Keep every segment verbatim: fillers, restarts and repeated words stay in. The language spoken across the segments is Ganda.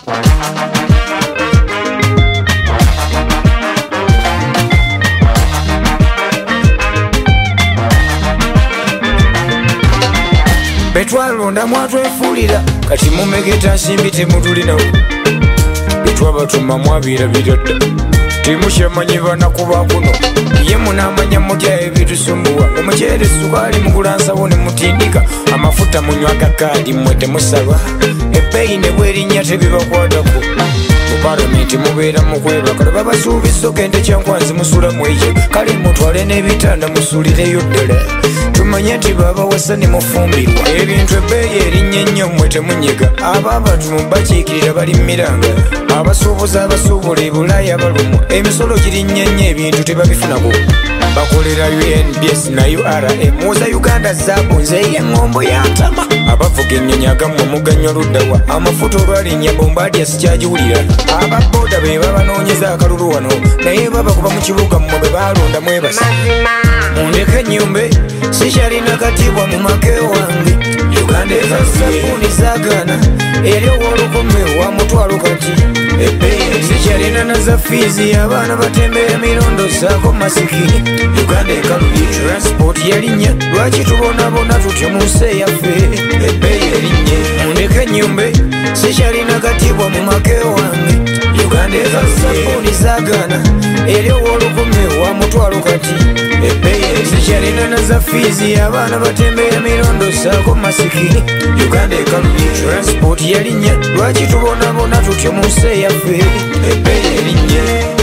betwalonda mwatwefulira kati mumegeta nsimbi temutulinawo betwabatuma mwabira biradda timushamanyi banakuba kuno ye munamanya mutya ebitusumbuwa omuceere sukali mukulansawo ne mutindika amafuta munywa gakaadi mmwe temusalwa ebbeeyi ne bwerinnya tebibakwatako mu palamenti mubeera mukwebaka lwe babasuubiza okende kyankwanzi musula mwekyo kale mutwale n'ebitanda musulireyo ddala tumanye nti babawasa ne mufumbirwa ebintu ebbeeyi erinnya ennyo mmwe temunyiga abaabatumu bakiikirira balimiranga abasuubuzi abasuubula ebulaaya balumu emisolo girinnya nnyo ebintu tebabifunako bakolera U N B S na U R M muza Uganda zaabu nze y'eŋŋombo yantama abavuga ennyonyi agammwe muganywa luddawa amafuta olwalinnya bombadia sikyagiwulira ababooda be babanoonyeza akalulu wano naye babakuba mu kibuga mmwe bwe baalonda mwebasa mundeke ennyumbe sikyalina katiibwa mu make wange Uganda ezasabuni zaagana eri ow'olukumi wa mutwalo kati ebbeeyi sikyalina na za fiizi abaana batembera emirondo saako masikini Uganda ekalubye transport yalinnya lwaki tubonabona tutyo mu nsi eyaffe ebbeeyi erinnye mundeke ennyumbe sikyalina katiibwa mu make wange Uganda ezasabuni zaagana eri ow'olukumi wa mutwalo kati ebbeeyi sikyalina na za fiizi abaana batembera emirondo saako masikini Uganda ekalubye transport yalinnya lwaki tubonabona tutyo mu nsi eyaffe ebbeeyi erinnye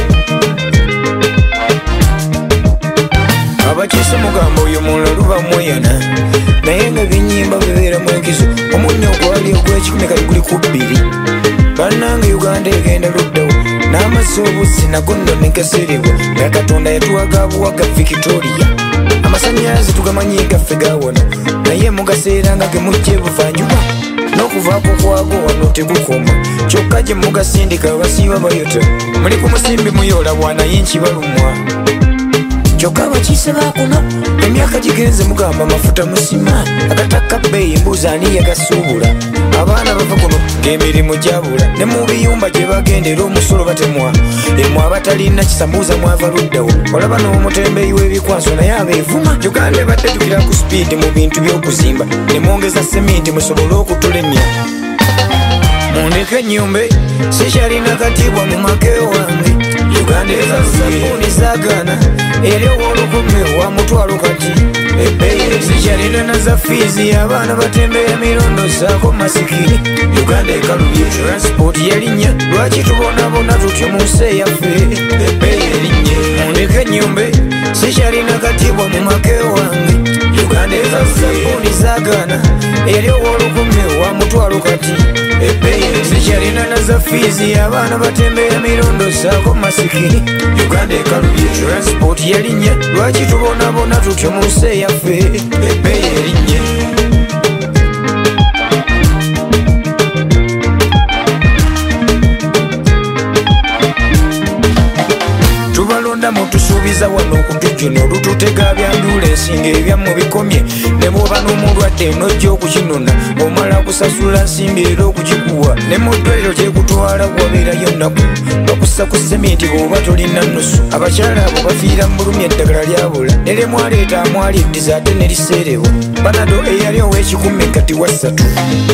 abakiise mugamba oyo mulala luba mweyana naye nga byenyimba bibeeramu enkizo omunnyo ogwali ogw'ekikumi kali guli ku bbiri bannange Uganda egenda luddawo n'amazzi obuzzi nago nno negaserebwa nga Katonda yatuwaga buwaga Victoria amasannyalaze tugamanyi gaffe gawona naye mugaseera nga gemujja ebuvanjuba n'okuvaako kwago wano tegukoma kyokka gye mugasindika abasiiba bayota muli ku musimbi muyoola bwanaye nkibalumwa kyokka abakiise bakuno emyaka gigenze mugamba amafuta musima agataka bbeeyi mbuuzi ani yagasuubula abaana bava kuno ng'emirimu gyabula ne mu biyumba gye bagendera omusolo batemwa emu abatalina kisambuuza mwava luddawo olaba n'omutembeeyi w'ebikwaso naye abeevuma Uganda ebadde tukira ku sipiidi mu bintu by'okuzimba ne mwongeza seminti musobole okutulemya mundeke ennyumbe sikyalina katiibwa mu make wange Uganda ezasabuni zaagana eri ow'olukumi wa mutwalo kati ebbeeyi sikyalina na za fiizi abaana batembera emirondo saako masikini Uganda ekalubye transport yalinnya lwaki tubonabona tutyo mu nsi eyaffe ebbeeyi erinnye mundeke ennyumbe sikyalina katiibwa mu make wange Uganda ezasabuni zaagana eri ow'olukumi wa mutwalo kati ebbeeyi sikyalina na za fiizi abaana batembera emirondo saako masikini Uganda ekalubye transport yalinnya lwaki tubonabona tutyo mu nsi eyaffe ebbeeyi erinnye tubalonda mutusuubiza wano okutujuno olututega byambulensi ng'ebyammwe bikomye ne bw'oba n'omulwadde n'ojja okukinona omala kusasula nsimbi era okukikuwa ne mu ddwaliro kyekutwala wabeerayo nnaku bakussa ku seminti bw'oba tolina nnusu abakyala abo bafiira mu bulumi eddagala lyabula ne lye mwaleeta amwaliddiza ate ne liseerebwa banado eyali ow'ekikumi kati wa ssatu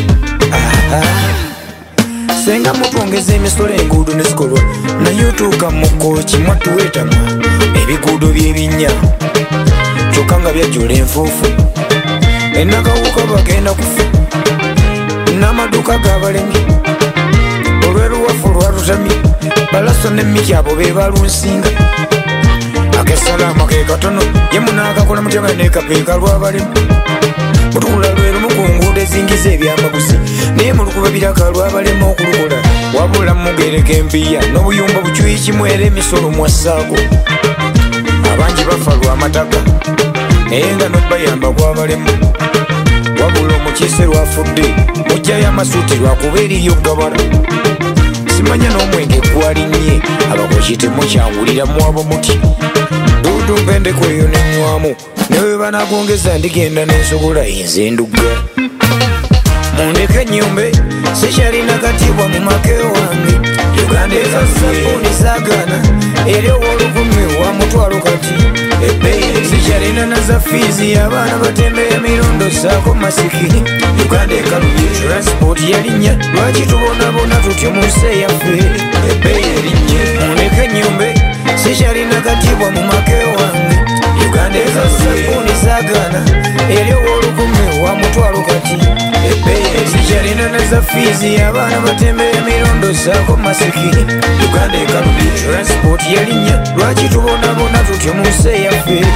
senga mutwongeza emisolo enguudo ne zikolwa naye otuuka mu kooki mwatuweetamwa ebiguudo by'ebinnya kyokka nga byajjula enfuufu ennakawuka bagenda kufa n'amaduuka g'abalemi olw'eruwafu lwalutamye balaso n'emmiki abo be balunsinga akesalaama ke katono ye munaakakola mutyaga n'ekapeeka lw'abalemu mutukula lwerumu ku nguudo ezingiza ebyamaguzi naye mulukuba biraka lw'abalema okulukola wabula mugereka empiya n'obuyumba bukyuyi kimu era emisolo mwassaako abangi bafa lw'amataka naye nga n'obayamba kw'abalemu wabula omukiise lwafudde mujjayo amasuuti lwakuba eriyo gabala simanya n'omwenge gwalinnye abakoki temukyawuliramu abo muti dudu mpendeko eyo nenywamu newe banagongeza ndigenda nensogola enze ndugga mundeke ennyumbe sikyalina katiibwa mu make wange sagana eri ow'olukumi wa mutwalo kati ebbeeyi sikyalina naza fiizi abaana batembeya mirondo saako masiki Uganda ekalubye transport yalinnya lwaki tubonabona tutyo mu nsi eyaffe ebbeeyi erinnye mundeke ennyumbe sikyalina katiibwa mu make wange Uganda ezasakuni sagana eri ow'olukumi wa mutwalo kati ebbeeyi sikyalina naza fiizi abaana batembeya mirondo saako masiki Uganda ekalubye transport yalinnya lwaki tubonabona tutyo mu nsi eyaffe